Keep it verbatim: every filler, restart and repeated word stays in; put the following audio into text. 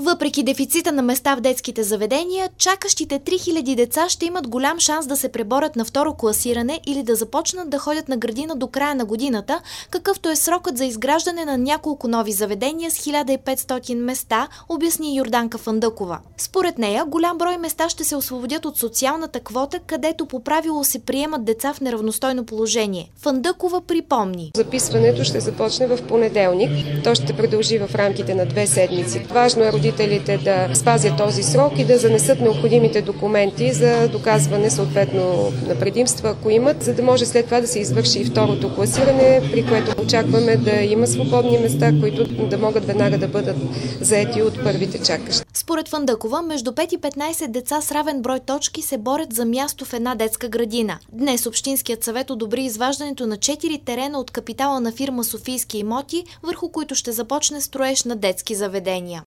Въпреки дефицита на места в детските заведения, чакащите три хиляди деца ще имат голям шанс да се преборят на второ класиране или да започнат да ходят на градина до края на годината, какъвто е срокът за изграждане на няколко нови заведения с хиляда и петстотин места, обясни Йорданка Фандъкова. Според нея, голям брой места ще се освободят от социалната квота, където по правило се приемат деца в неравностойно положение. Фандъкова припомни: Записването ще започне в понеделник. То ще продължи в рамките на две седмици. Важно е родителите да спазят този срок и да занесат необходимите документи за доказване съответно на предимства, ако имат, за да може след това да се извърши и второто класиране, при което очакваме да има свободни места, които да могат веднага да бъдат заети от първите чакащи. Според Фандъкова, между пет и петнайсет деца с равен брой точки се борят за място в една детска градина. Днес Общинският съвет одобри изваждането на четири терена от капитала на фирма Софийски имоти, върху които ще започне строеж на детски заведения.